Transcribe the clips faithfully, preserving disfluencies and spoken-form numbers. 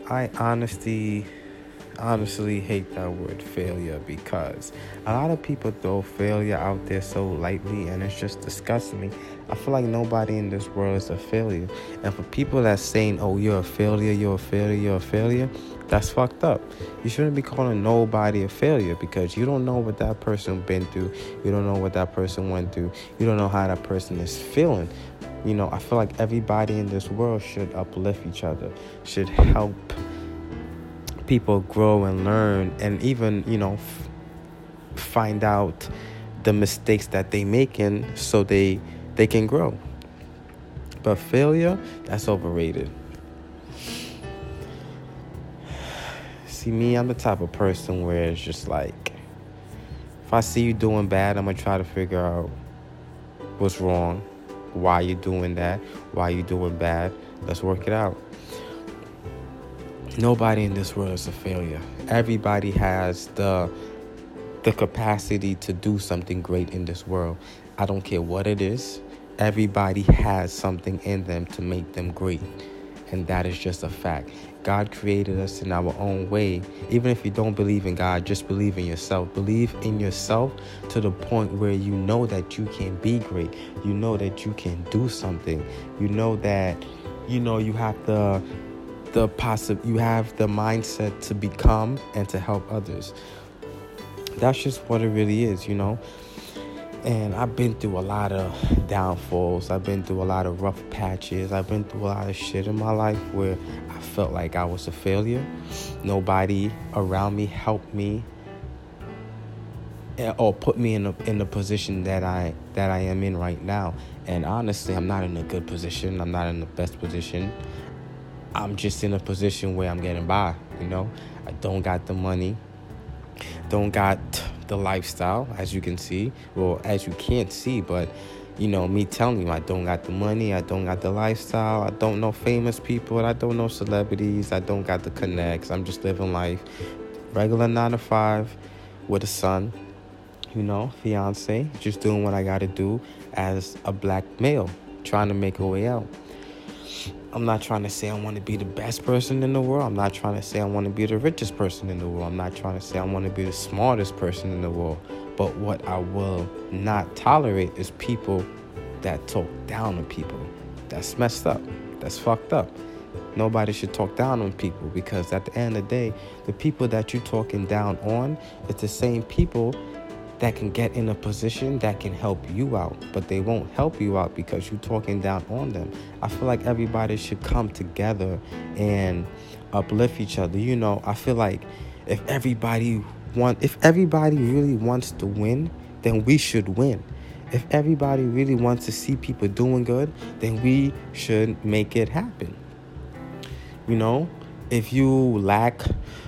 I honestly, honestly hate that word failure because a lot of people throw failure out there so lightly and it's just disgusting me. I feel like nobody in this world is a failure. And for people that's saying, oh, you're a failure, you're a failure, you're a failure, that's fucked up. You shouldn't be calling nobody a failure because you don't know what that person been through. You don't know what that person went through. You don't know how that person is feeling. You know, I feel like everybody in this world should uplift each other, should help people grow and learn, and even, you know, f- find out the mistakes that they making so they they can grow. But failure, that's overrated. See, me, I'm the type of person where it's just like, if I see you doing bad, I'm gonna try to figure out what's wrong, why you doing that, why you doing bad. Let's work it out. Nobody in this world is a failure. Everybody has the the capacity to do something great in this world. I don't care what it is. Everybody has something in them to make them great. And that is just a fact. God created us in our own way. Even if you don't believe in God, just believe in yourself. Believe in yourself to the point where you know that you can be great. You know that you can do something. You know that, you know, you have the the possi- you have the mindset to become and to help others. That's just what it really is, you know. And I've been through a lot of downfalls. I've been through a lot of rough patches. I've been through a lot of shit in my life where I felt like I was a failure. Nobody around me helped me eh, or put me in a in the position that I that I am in right now. And honestly, I'm not in a good position. I'm not in the best position. I'm just in a position where I'm getting by, you know. I don't got the money. Don't got the lifestyle, as you can see. Well, as you can't see, but, you know, me telling you, I don't got the money. I don't got the lifestyle. I don't know famous people. I don't know celebrities. I don't got the connects. I'm just living life. Regular nine to five with a son, you know, fiance. Just doing what I got to do as a black male, trying to make a way out. I'm not trying to say I want to be the best person in the world. I'm not trying to say I want to be the richest person in the world. I'm not trying to say I want to be the smartest person in the world. But what I will not tolerate is people that talk down on people. That's messed up. That's fucked up. Nobody should talk down on people because at the end of the day, the people that you're talking down on, it's the same people that can get in a position that can help you out, but they won't help you out because you're talking down on them. I feel like everybody should come together and uplift each other. You know, I feel like if everybody want, if everybody really wants to win, then we should win. If everybody really wants to see people doing good, then we should make it happen. You know, if you lack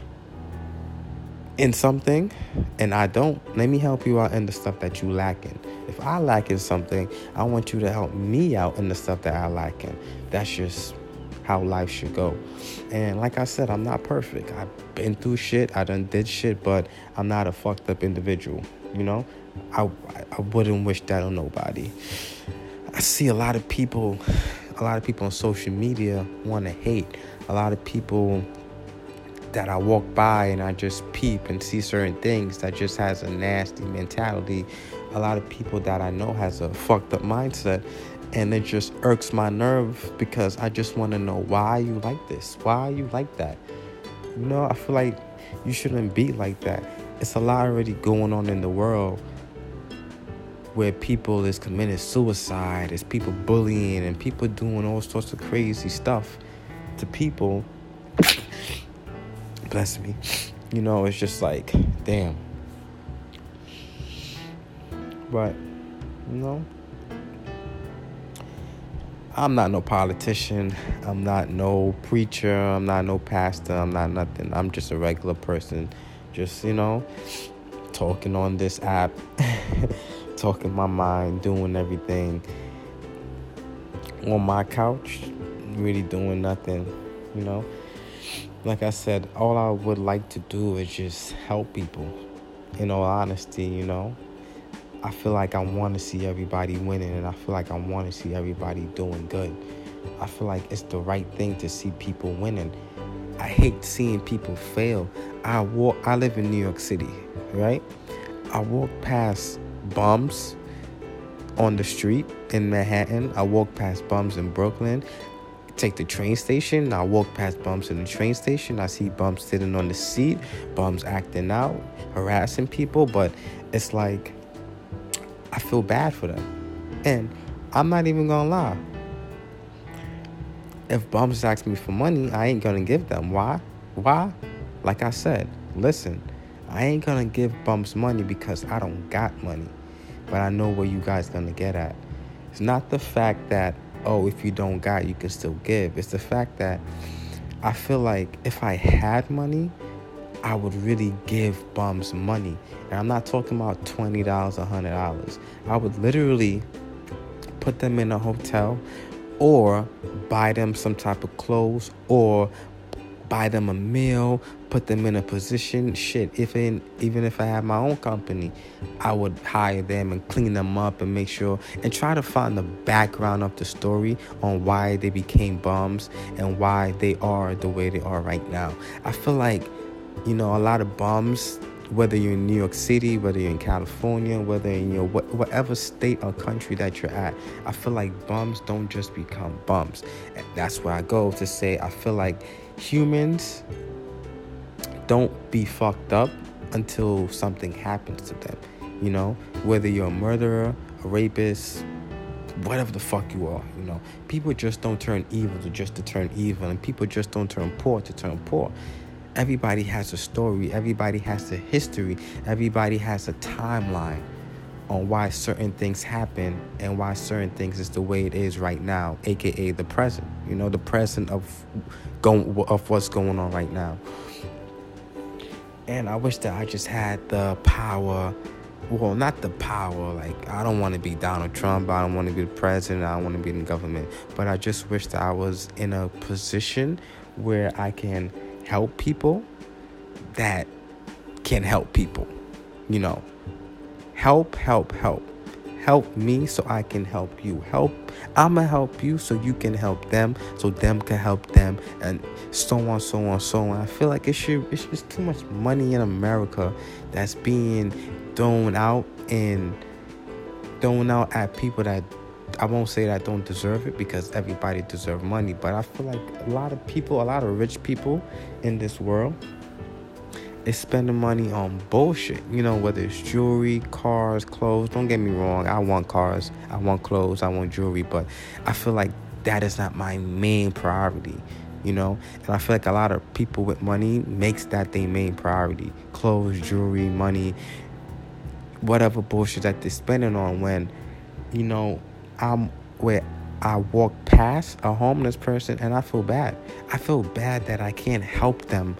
in something and I don't, let me help you out in the stuff that you lack in. If I lack in something, I want you to help me out in the stuff that I lack in. That's just how life should go. And like I said, I'm not perfect. I've been through shit. I done did shit, but I'm not a fucked up individual. You know, I I wouldn't wish that on nobody. I see a lot of people, a lot of people on social media want to hate. A lot of people that I walk by and I just peep and see certain things that just has a nasty mentality. A lot of people that I know has a fucked up mindset, and it just irks my nerve because I just want to know why you like this. Why are you like that? You know, I feel like you shouldn't be like that. It's a lot already going on in the world where people is committing suicide, there's people bullying and people doing all sorts of crazy stuff to people. Bless me. You know, it's just like, damn. But, you know, I'm not no politician. I'm not no preacher. I'm not no pastor. I'm not nothing. I'm just a regular person. Just, you know, talking on this app, talking my mind, doing everything on my couch, really doing nothing, you know. Like I said, all I would like to do is just help people. In all honesty, you know, I feel like I want to see everybody winning, and I feel like I want to see everybody doing good. I feel like it's the right thing to see people winning. I hate seeing people fail. I walk. I live in New York City, right? I walk past bums on the street in Manhattan. I walk past bums in Brooklyn. Take the train station. I walk past bums in the train station. I see bums sitting on the seat, bums acting out, harassing people. But it's like, I feel bad for them. And I'm not even gonna lie. If bums ask me for money, I ain't gonna give them. Why? Why? Like I said, listen, I ain't gonna give bums money because I don't got money. But I know where you guys gonna get at. It's not the fact that, oh, if you don't got, you can still give. It's the fact that I feel like if I had money, I would really give bums money. And I'm not talking about twenty dollars, one hundred dollars. I would literally put them in a hotel or buy them some type of clothes or buy them a meal, put them in a position. Shit, if in, even if I had my own company, I would hire them and clean them up and make sure and try to find the background of the story on why they became bums and why they are the way they are right now. I feel like, you know, a lot of bums, whether you're in New York City, whether you're in California, whether in your wh- whatever state or country that you're at, I feel like bums don't just become bums. And that's where I go to say I feel like humans don't be fucked up until something happens to them. You know, whether you're a murderer, a rapist, whatever the fuck you are, you know, people just don't turn evil to just to turn evil, and people just don't turn poor to turn poor. Everybody has a story. Everybody has a history. Everybody has a timeline on why certain things happen and why certain things is the way it is right now, aka the present. You know, the present of going of what's going on right now. And I wish that I just had the power. Well, not the power. Like, I don't want to be Donald Trump. I don't want to be the president. I don't want to be in the government. But I just wish that I was in a position where I can help people that can help people. You know, help, help, help. Help me so I can help you. Help. I'ma help you so you can help them, so them can help them, and so on, so on, so on. I feel like it should. It's just too much money in America that's being thrown out and thrown out at people that I won't say that don't deserve it, because everybody deserves money. But I feel like a lot of people, a lot of rich people in this world is spending money on bullshit. You know, whether it's jewelry, cars, clothes. Don't get me wrong. I want cars. I want clothes. I want jewelry. But I feel like that is not my main priority. You know, and I feel like a lot of people with money makes that their main priority. Clothes, jewelry, money, whatever bullshit that they're spending on, when, you know, I'm where I walk past a homeless person and I feel bad. I feel bad that I can't help them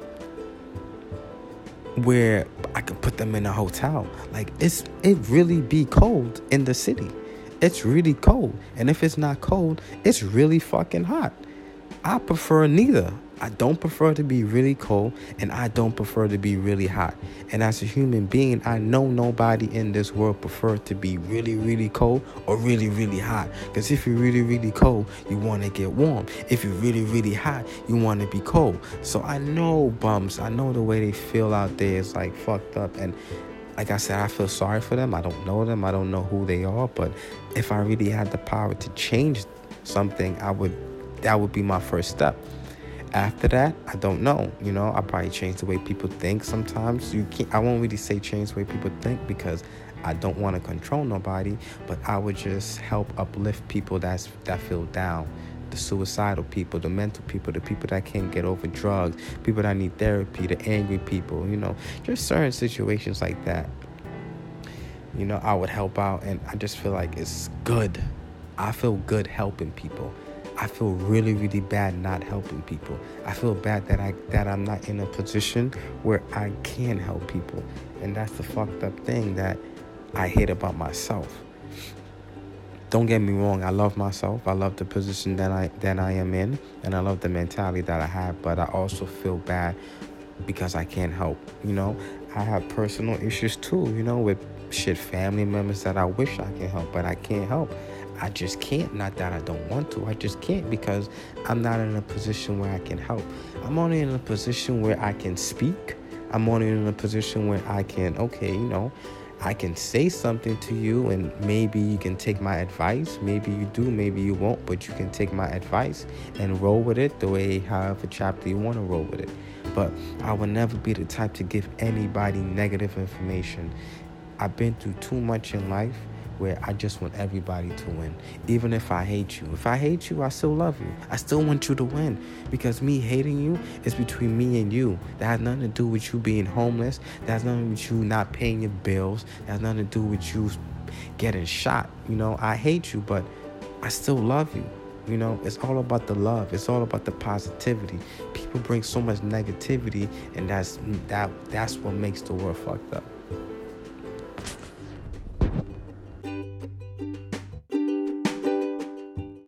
where I can put them in a hotel. Like, it's it really be cold in the city. It's really cold. And if it's not cold, it's really fucking hot. I prefer neither. I don't prefer to be really cold, and I don't prefer to be really hot. And as a human being, I know nobody in this world prefer to be really, really cold or really, really hot. Because if you're really, really cold, you want to get warm. If you're really, really hot, you want to be cold. So I know bums. I know the way they feel out there is like fucked up. And like I said, I feel sorry for them. I don't know them. I don't know who they are. But if I really had the power to change something, I would. That would be my first step. After that, I don't know. You know, I probably change the way people think sometimes. You can't, I won't really say change the way people think, because I don't want to control nobody. But I would just help uplift people that's that feel down. The suicidal people, the mental people, the people that can't get over drugs, people that need therapy, the angry people, you know, just certain situations like that. You know, I would help out, and I just feel like it's good. I feel good helping people. I feel really, really bad not helping people. I feel bad that I that I'm not in a position where I can help people. And that's the fucked up thing that I hate about myself. Don't get me wrong, I love myself. I love the position that I that I am in, and I love the mentality that I have, but I also feel bad because I can't help. You know, I have personal issues too, you know, with shit family members that I wish I can help, but I can't help. I just can't. Not that I don't want to. I just can't because I'm not in a position where I can help. I'm only in a position where I can speak. I'm only in a position where I can, okay, you know, I can say something to you and maybe you can take my advice. Maybe you do, maybe you won't, but you can take my advice and roll with it the way, however chapter you want to roll with it. But I will never be the type to give anybody negative information. I've been through too much in life where I just want everybody to win. Even if I hate you. If I hate you, I still love you. I still want you to win. Because me hating you is between me and you. That has nothing to do with you being homeless. That has nothing to do with you not paying your bills. That has nothing to do with you getting shot. You know, I hate you, but I still love you. You know, it's all about the love. It's all about the positivity. People bring so much negativity, and that's that that's what makes the world fucked up.